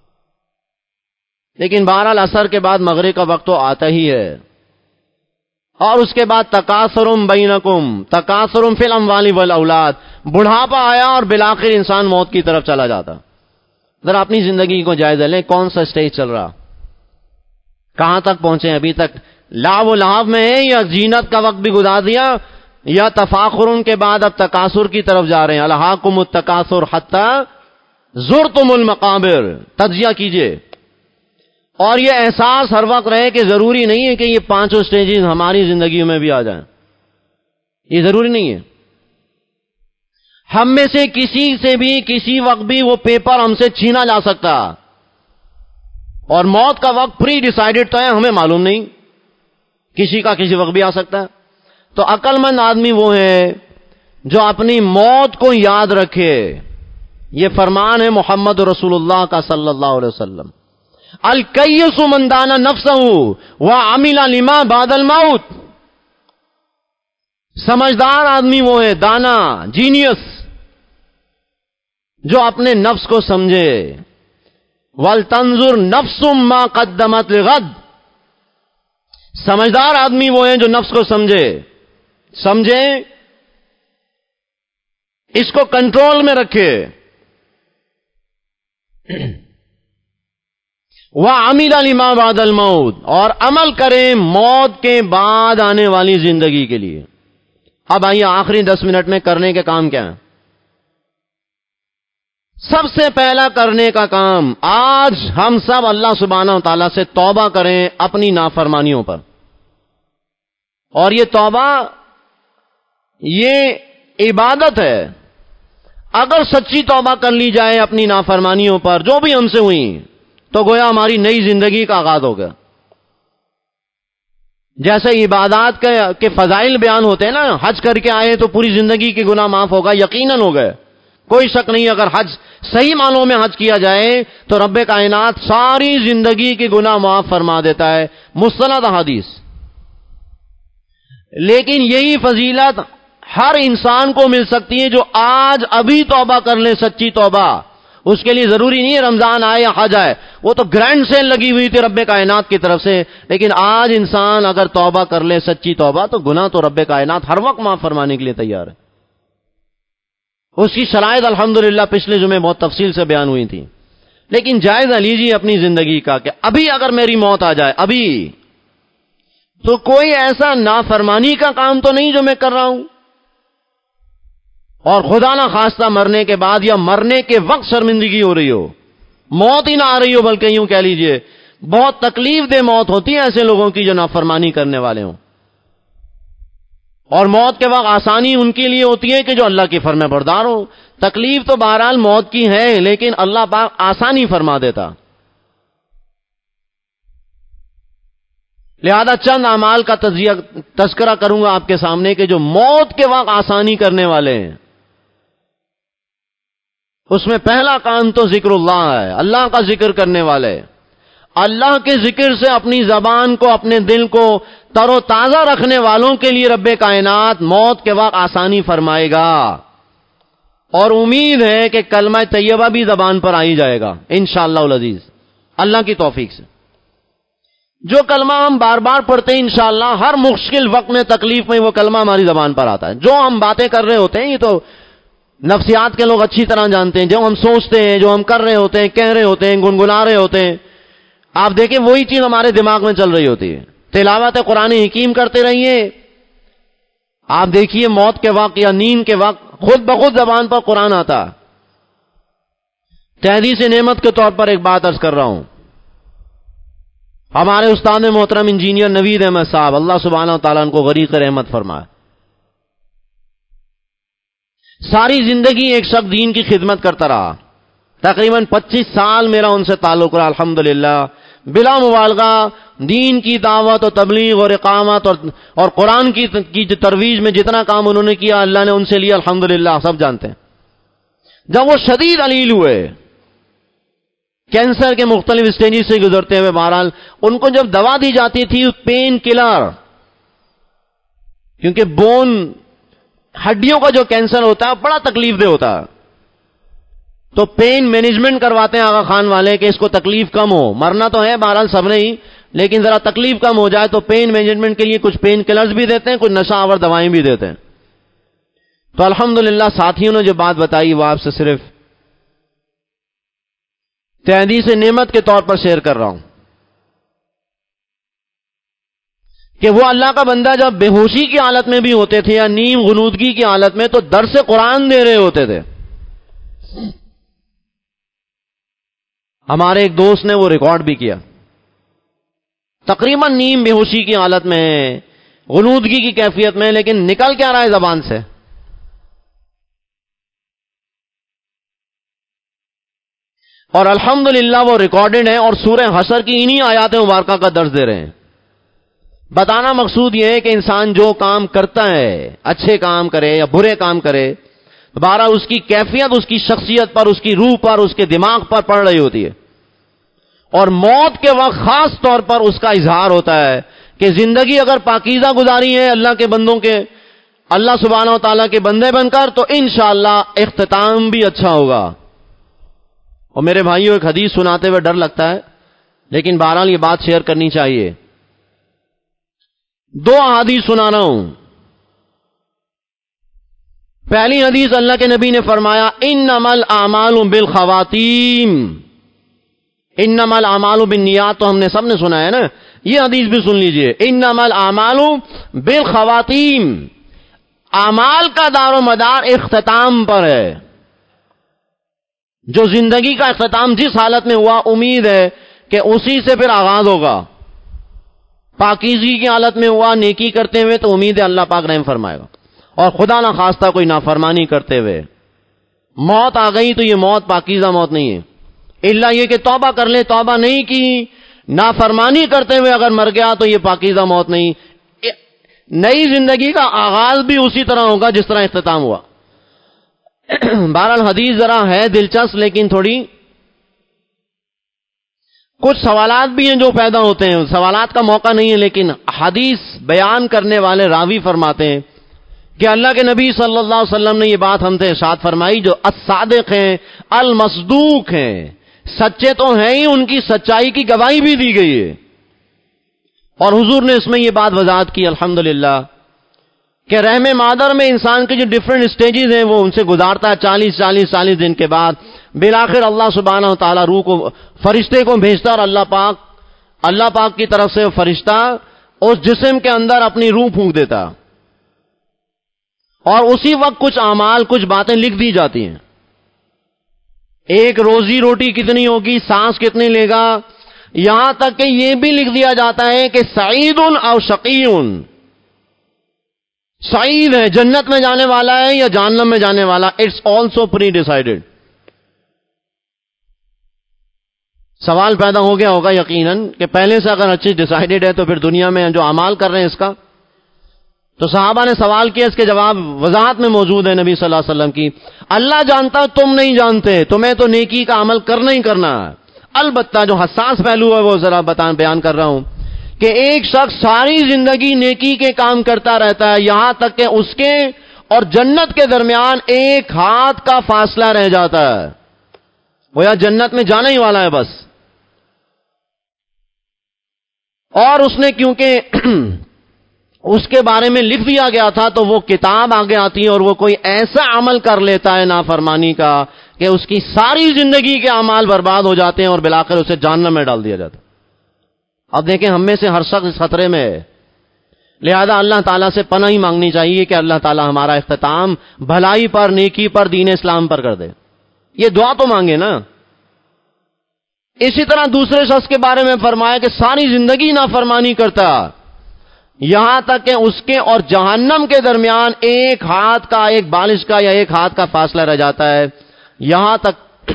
لیکن بہرحال عصر کے بعد مغرب کا وقت تو آتا ہی ہے. اور اس کے بعد تکاثرم بینکم، تکاثرم فی الاموال والاولاد، بڑھاپا آیا اور بالآخر انسان موت کی طرف چلا جاتا. ذرا اپنی زندگی کو جائزہ لیں، کون سا اسٹیج چل رہا، کہاں تک پہنچے ابھی تک؟ لعب و لعب میں ہے یا زینت کا وقت بھی گزار دیا، یا تفاخرن کے بعد اب تکاثر کی طرف جا رہے ہیں؟ الہاکم التکاثر حتی زرتم المقابر. تجزیہ کیجئے اور یہ احساس ہر وقت رہے کہ ضروری نہیں ہے کہ یہ 5 اسٹیجز ہماری زندگیوں میں بھی آ جائیں. یہ ضروری نہیں ہے. ہم میں سے کسی سے بھی کسی وقت بھی وہ پیپر ہم سے چھینا جا سکتا، اور موت کا وقت پری ڈیسائیڈڈ تو ہے، ہمیں معلوم نہیں، کسی کا کسی وقت بھی آ سکتا ہے. تو عقل مند آدمی وہ ہے جو اپنی موت کو یاد رکھے. یہ فرمان ہے محمد رسول اللہ کا صلی اللہ علیہ وسلم. الکیس من دان نفسہ وعمل لما بعد الموت. سمجھدار آدمی وہ ہے، دانا، جینیس، جو اپنے نفس کو سمجھے. وَلْتَنْظُرْ نَفْسٌ مَا قَدَّمَتْ لِغَدٍ. سمجھدار آدمی وہ ہیں جو نفس کو سمجھے، اس کو کنٹرول میں رکھے. وَعَمِلَ لِمَا بَعْدَ الْمَوْتِ، اور عمل کریں موت کے بعد آنے والی زندگی کے لیے. اب آئیے آخری 10 منٹ میں کرنے کے کام کیا ہیں. سب سے پہلا کرنے کا کام، آج ہم سب اللہ سبحانہ و تعالیٰ سے توبہ کریں اپنی نافرمانیوں پر. اور یہ توبہ یہ عبادت ہے. اگر سچی توبہ کر لی جائے اپنی نافرمانیوں پر جو بھی ہم سے ہوئی، تو گویا ہماری نئی زندگی کا آغاز ہو گیا. جیسے عبادات کے فضائل بیان ہوتے ہیں نا، حج کر کے آئے تو پوری زندگی کے گناہ معاف ہوگا، یقیناً ہو گئے، کوئی شک نہیں. اگر حج صحیح معنوں میں حج کیا جائے تو رب کائنات ساری زندگی کے گناہ معاف فرما دیتا ہے، مستند حدیث. لیکن یہی فضیلت ہر انسان کو مل سکتی ہے جو آج ابھی توبہ کر لے، سچی توبہ. اس کے لیے ضروری نہیں ہے رمضان آئے یا حج آئے، وہ تو گرینڈ سیل لگی ہوئی تھی رب کائنات کی طرف سے. لیکن آج انسان اگر توبہ کر لے سچی توبہ تو گناہ تو رب کائنات ہر وقت معاف فرمانے کے لیے تیار ہے. اس کی شرائط الحمدللہ پچھلے جمعے بہت تفصیل سے بیان ہوئی تھی. لیکن جائزہ لیجیے اپنی زندگی کا کہ ابھی اگر میری موت آ جائے ابھی، تو کوئی ایسا نافرمانی کا کام تو نہیں جو میں کر رہا ہوں، اور خدا نہ خواستہ مرنے کے بعد یا مرنے کے وقت شرمندگی ہو رہی ہو، موت ہی نہ آ رہی ہو، بلکہ یوں کہہ لیجئے بہت تکلیف دہ موت ہوتی ہے ایسے لوگوں کی جو نافرمانی کرنے والے ہوں. اور موت کے وقت آسانی ان کے لیے ہوتی ہے کہ جو اللہ کی فرما بردار ہو. تکلیف تو بہرحال موت کی ہے، لیکن اللہ پاک آسانی فرما دیتا. لہذا چند اعمال کا تذکرہ کروں گا آپ کے سامنے کہ جو موت کے وقت آسانی کرنے والے ہیں. اس میں پہلا کام تو ذکر اللہ ہے، اللہ کا ذکر کرنے والے، اللہ کے ذکر سے اپنی زبان کو، اپنے دل کو تر و تازہ رکھنے والوں کے لیے رب کائنات موت کے وقت آسانی فرمائے گا، اور امید ہے کہ کلمہ طیبہ بھی زبان پر آئی جائے گا انشاءاللہ العزیز، اللہ کی توفیق سے۔ جو کلمہ ہم بار بار پڑھتے ہیں انشاءاللہ، ہر مشکل وقت میں، تکلیف میں، وہ کلمہ ہماری زبان پر آتا ہے۔ جو ہم باتیں کر رہے ہوتے ہیں، یہ تو نفسیات کے لوگ اچھی طرح جانتے ہیں، جو ہم سوچتے ہیں، جو ہم کر رہے ہوتے ہیں، کہہ رہے ہوتے ہیں، گنگنا رہے ہوتے ہیں، آپ دیکھیں وہی چیز ہمارے دماغ میں چل رہی ہوتی ہے۔ تلاوت قرآن حکیم کرتے رہیے، آپ دیکھیے موت کے وقت یا نیند کے وقت خود بخود زبان پر قرآن آتا۔ تحدیث نعمت کے طور پر ایک بات عرض کر رہا ہوں، ہمارے استاد محترم انجینئر نوید احمد صاحب، اللہ سبحانہ و تعالیٰ ان کو غریق رحمت فرمائے، ساری زندگی ایک شخص دین کی خدمت کرتا رہا، تقریباً 25 سال میرا ان سے تعلق رہا الحمدللہ، بلا مبالغہ دین کی دعوت اور تبلیغ اور اقامت اور قرآن کی ترویج میں جتنا کام انہوں نے کیا اللہ نے ان سے لیا الحمدللہ، سب جانتے ہیں۔ جب وہ شدید علیل ہوئے، کینسر کے مختلف اسٹیجز سے گزرتے ہوئے، بہرحال ان کو جب دوا دی جاتی تھی پین کلر، کیونکہ بون ہڈیوں کا جو کینسر ہوتا ہے بڑا تکلیف دہ ہوتا ہے، تو پین مینجمنٹ کرواتے ہیں آغا خان والے کہ اس کو تکلیف کم ہو، مرنا تو ہے بہرحال سب نے ہی، لیکن ذرا تکلیف کم ہو جائے تو پین مینجمنٹ کے لیے کچھ پین کلرز بھی دیتے ہیں، کچھ نشہ آور دوائیں بھی دیتے ہیں۔ تو الحمدللہ ساتھیوں نے جو بات بتائی وہ آپ سے صرف تحدیث نعمت کے طور پر شیئر کر رہا ہوں کہ وہ اللہ کا بندہ جب بے ہوشی کی حالت میں بھی ہوتے تھے یا نیم غنودگی کی حالت میں تو درس قرآن دے رہے ہوتے تھے۔ ہمارے ایک دوست نے وہ ریکارڈ بھی کیا، تقریباً نیم بے ہوشی کی حالت میں، غنودگی کی کیفیت میں، لیکن نکل کیا رہا ہے زبان سے؟ اور الحمدللہ وہ ریکارڈڈ ہے، اور سورہ حشر کی انہی آیات مبارکہ کا درس دے رہے ہیں۔ بتانا مقصود یہ ہے کہ انسان جو کام کرتا ہے، اچھے کام کرے یا برے کام کرے، بہرحال اس کی کیفیت اس کی شخصیت پر، اس کی روح پر، اس کے دماغ پر پڑ رہی ہوتی ہے، اور موت کے وقت خاص طور پر اس کا اظہار ہوتا ہے کہ زندگی اگر پاکیزہ گزاری ہے اللہ کے بندوں کے، اللہ سبحانہ و تعالیٰ کے بندے بن کر، تو انشاءاللہ اختتام بھی اچھا ہوگا۔ اور میرے بھائیوں ایک حدیث سناتے ہوئے ڈر لگتا ہے، لیکن بہرحال یہ بات شیئر کرنی چاہیے۔ 2 احادیث سنا رہا ہوں۔ پہلی حدیث اللہ کے نبی نے فرمایا انما الاعمال بالخواتیم، انما الاعمال بالنیات، تو ہم نے سب نے سنا ہے نا، یہ حدیث بھی سن لیجئے، انما الاعمال بالخواتیم، اعمال کا دار و مدار اختتام پر ہے۔ جو زندگی کا اختتام جس حالت میں ہوا، امید ہے کہ اسی سے پھر آغاز ہوگا۔ پاکیزگی کی حالت میں ہوا نیکی کرتے ہوئے تو امید ہے اللہ پاک رحم فرمائے گا، اور خدا نہ خواستہ کوئی نافرمانی کرتے ہوئے موت آ گئی تو یہ موت پاکیزہ موت نہیں ہے، الا یہ کہ توبہ کر لے، توبہ نہیں کی، نافرمانی کرتے ہوئے اگر مر گیا تو یہ پاکیزہ موت نہیں۔ نئی زندگی کا آغاز بھی اسی طرح ہوگا جس طرح اختتام ہوا۔ بہرحال حدیث ذرا ہے دلچسپ، لیکن تھوڑی کچھ سوالات بھی ہیں جو پیدا ہوتے ہیں، سوالات کا موقع نہیں ہے، لیکن حدیث بیان کرنے والے راوی فرماتے ہیں کہ اللہ کے نبی صلی اللہ علیہ وسلم نے یہ بات ہم سے ارشاد فرمائی، جو الصادق ہیں المصدوق ہیں، سچے تو ہیں ہی، ان کی سچائی کی گواہی بھی دی گئی ہے۔ اور حضور نے اس میں یہ بات وضاحت کی الحمدللہ کہ رحم مادر میں انسان کے جو ڈیفرنٹ سٹیجز ہیں وہ ان سے گزارتا ہے، 40 دن کے بعد بالآخر اللہ سبحانہ و تعالیٰ روح کو، فرشتے کو بھیجتا، اور اللہ پاک کی طرف سے فرشتہ اس جسم کے اندر اپنی روح پھونک دیتا، اور اسی وقت کچھ اعمال، کچھ باتیں لکھ دی جاتی ہیں۔ ایک روزی روٹی کتنی ہوگی، سانس کتنی لے گا، یہاں تک کہ یہ بھی لکھ دیا جاتا ہے کہ سعید او شقی، سعید ہے جنت میں جانے والا ہے یا جہنم میں جانے والا، اٹس آلسو پری ڈیسائیڈڈ۔ سوال پیدا ہو گیا ہوگا یقیناً کہ پہلے سے اگر اچھی ڈیسائیڈڈ ہے تو پھر دنیا میں جو اعمال کر رہے ہیں اس کا، تو صحابہ نے سوال کیا، اس کے جواب وضاحت میں موجود ہے نبی صلی اللہ علیہ وسلم کی. اللہ جانتا تم نہیں جانتے، تمہیں تو نیکی کا عمل کرنا ہی کرنا ہے. البتہ جو حساس پہلو ہے وہ ذرا بیان کر رہا ہوں کہ ایک شخص ساری زندگی نیکی کے کام کرتا رہتا ہے، یہاں تک کہ اس کے اور جنت کے درمیان ایک ہاتھ کا فاصلہ رہ جاتا ہے، وہ یا جنت میں جانا ہی والا ہے بس. اور اس نے کیونکہ اس کے بارے میں لکھ دیا گیا تھا تو وہ کتاب آگے آتی ہے اور وہ کوئی ایسا عمل کر لیتا ہے نافرمانی کا کہ اس کی ساری زندگی کے اعمال برباد ہو جاتے ہیں اور بالآخر اسے جہنم میں ڈال دیا جاتا ہے. اب دیکھیں ہم میں سے ہر شخص اس خطرے میں ہے، لہذا اللہ تعالیٰ سے پناہ ہی مانگنی چاہیے کہ اللہ تعالیٰ ہمارا اختتام بھلائی پر، نیکی پر، دین اسلام پر کر دے. یہ دعا تو مانگے نا. اسی طرح دوسرے شخص کے بارے میں فرمایا کہ ساری زندگی نافرمانی کرتا، یہاں تک کہ اس کے اور جہنم کے درمیان ایک ہاتھ کا، ایک بالش کا یا ایک ہاتھ کا فاصلہ رہ جاتا ہے. یہاں تک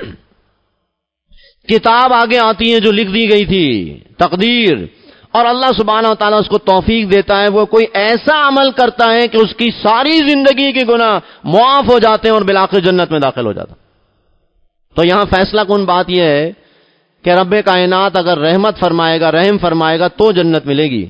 کتاب آگے آتی ہے جو لکھ دی گئی تھی، تقدیر، اور اللہ سبحانہ و تعالیٰ اس کو توفیق دیتا ہے، وہ کوئی ایسا عمل کرتا ہے کہ اس کی ساری زندگی کے گناہ معاف ہو جاتے ہیں اور بالآخر جنت میں داخل ہو جاتا. تو یہاں فیصلہ کن بات یہ ہے کہ رب کائنات اگر رحمت فرمائے گا، رحم فرمائے گا تو جنت ملے گی.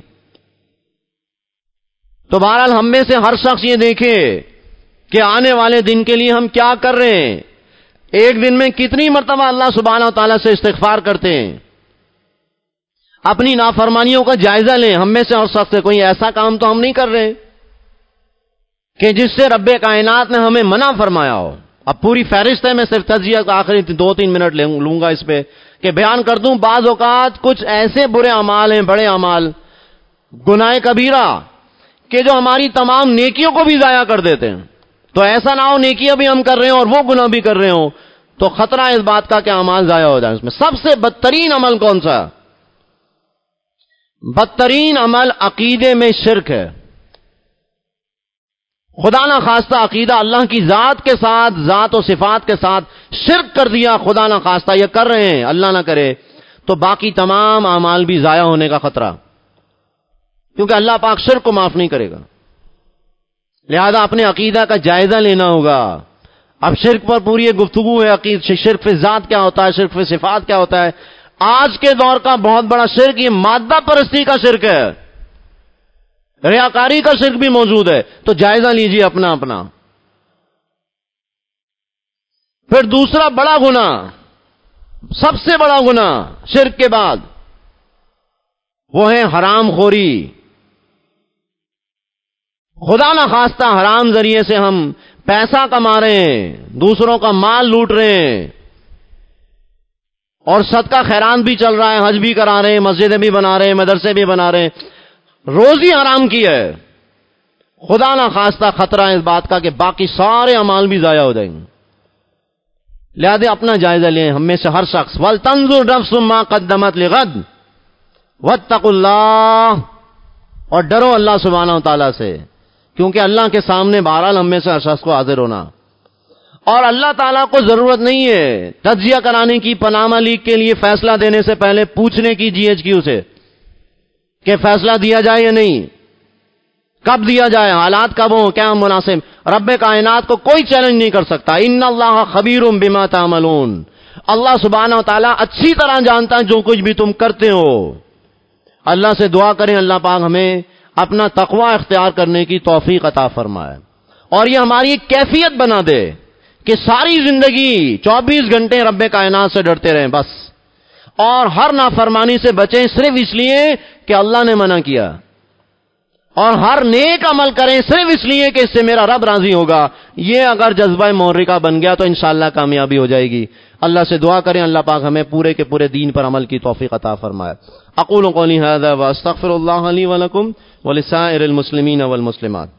تو بہرحال ہم میں سے ہر شخص یہ دیکھے کہ آنے والے دن کے لیے ہم کیا کر رہے ہیں، ایک دن میں کتنی مرتبہ اللہ سبحانہ و تعالیٰ سے استغفار کرتے ہیں. اپنی نافرمانیوں کا جائزہ لیں. ہم میں سے ہر شخص سے کوئی ایسا کام تو ہم نہیں کر رہے کہ جس سے رب کائنات نے ہمیں منع فرمایا ہو. اب پوری فہرست ہے، میں صرف تجزیہ کا آخری 2-3 منٹ لوں گا اس پہ کہ بیان کر دوں. بعض اوقات کچھ ایسے برے اعمال ہیں، بڑے اعمال، گناہ کبیرہ، کہ جو ہماری تمام نیکیوں کو بھی ضائع کر دیتے ہیں. تو ایسا نہ ہو نیکیاں بھی ہم کر رہے ہوں اور وہ گناہ بھی کر رہے ہوں، تو خطرہ اس بات کا کہ اعمال ضائع ہو جائیں. اس میں سب سے بدترین عمل کون سا؟ بدترین عمل عقیدے میں شرک ہے. خدا نہ خواستہ عقیدہ اللہ کی ذات کے ساتھ، ذات و صفات کے ساتھ شرک کر دیا، خدا نہ خواستہ یہ کر رہے ہیں، اللہ نہ کرے، تو باقی تمام اعمال بھی ضائع ہونے کا خطرہ، کیونکہ اللہ پاک شرک کو معاف نہیں کرے گا. لہذا اپنے عقیدہ کا جائزہ لینا ہوگا. اب شرک پر پوری ایک گفتگو ہے، شرک فی ذات کیا ہوتا ہے، شرک فی صفات کیا ہوتا ہے. آج کے دور کا بہت بڑا شرک یہ مادہ پرستی کا شرک ہے، ریاکاری کا شرک بھی موجود ہے. تو جائزہ لیجیے اپنا اپنا. پھر دوسرا بڑا گناہ، سب سے بڑا گناہ شرک کے بعد، وہ ہے حرام خوری. خدا نہ خواستہ حرام ذریعے سے ہم پیسہ کما رہے ہیں، دوسروں کا مال لوٹ رہے ہیں، اور صدقہ خیرات بھی چل رہا ہے، حج بھی کرا رہے ہیں، مسجدیں بھی بنا رہے ہیں، مدرسے بھی بنا رہے ہیں، روزی حرام کی ہے. خدا نہ خواستہ خطرہ ہے اس بات کا کہ باقی سارے اعمال بھی ضائع ہو جائیں گے. لہذا اپنا جائزہ لیں ہم میں سے ہر شخص. وَلْتَنْظُرْ نَفْسٌ مَا قَدَّمَتْ لِغَدٍ وَاتَّقُوا اللَّهَ، اور ڈرو اللہ سبحانہ و تعالیٰ سے، کیونکہ اللہ کے سامنے بہرحال ہم میں سے ہر شخص کو حاضر ہونا. اور اللہ تعالیٰ کو ضرورت نہیں ہے تجزیہ کرانے کی، پاناما لیگ کے لیے فیصلہ دینے سے پہلے پوچھنے کی GHQ سے کہ فیصلہ دیا جائے یا نہیں، کب دیا جائے، حالات کب ہوں، کیا مناسب. رب کائنات کو کوئی چیلنج نہیں کر سکتا. ان اللہ خبیر بما تعملون، اللہ سبحانہ و تعالیٰ اچھی طرح جانتا ہے جو کچھ بھی تم کرتے ہو. اللہ سے دعا کریں اللہ پاک ہمیں اپنا تقوی اختیار کرنے کی توفیق عطا فرمائے، اور یہ ہماری ایک کیفیت بنا دے کہ ساری زندگی 24 گھنٹے رب کائنات سے ڈرتے رہیں بس، اور ہر نافرمانی سے بچیں صرف اس لیے کہ اللہ نے منع کیا، اور ہر نیک عمل کریں صرف اس لیے کہ اس سے میرا رب راضی ہوگا. یہ اگر جذبہ محرکہ بن گیا تو انشاءاللہ کامیابی ہو جائے گی. اللہ سے دعا کریں اللہ پاک ہمیں پورے کے پورے دین پر عمل کی توفیق عطا فرمائے. اقول قولی ھذا واستغفر اللہ لی ولکم ولسائر المسلمین والمسلمات.